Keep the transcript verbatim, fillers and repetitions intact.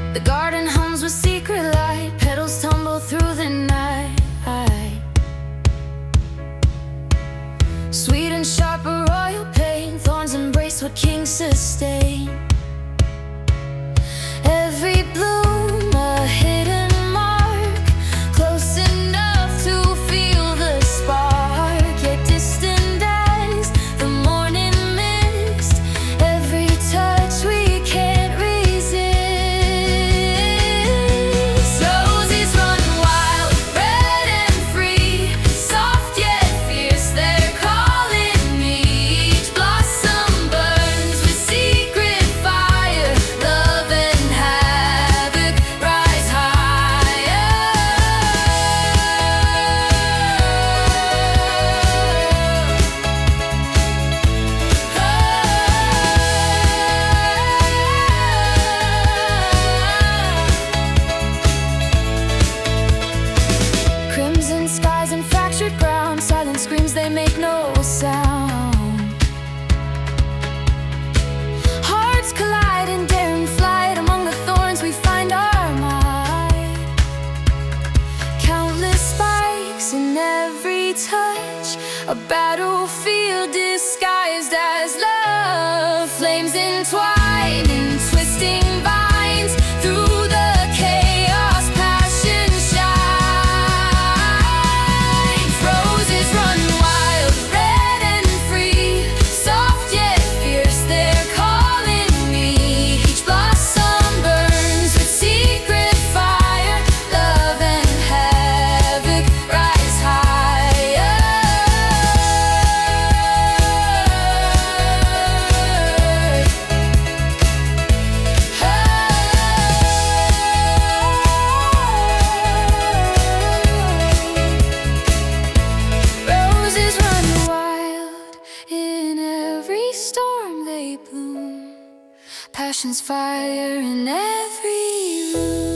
The garden hums with secret light, petals tumble through the night. Sweet and sharp, a royal pain, thorns embrace what kings sustain. Every bloom a hidden mark, close enough to feel the spark, yet distant as the morning mist. Every touch we can't resist. Roses run wild, red and free, soft yet fierce, they're calling me. Each blossom burns with secret fire, love and havoc rise higher. Crimson skies and fractured ground, silent screams, they make no sound. Hearts collide in daring flight, among the thorns we find our might. Countless spikes in every touch, a battlefield disguised as love. Flames entwine in twisting vines, through the chaos passion shines. Roses run wild, red and free, soft yet fierce, they're calling me. Each blossom burns with secret fire, love and havoc rise higher. Roses run wild, in every storm they bloom, passion's fire in every room.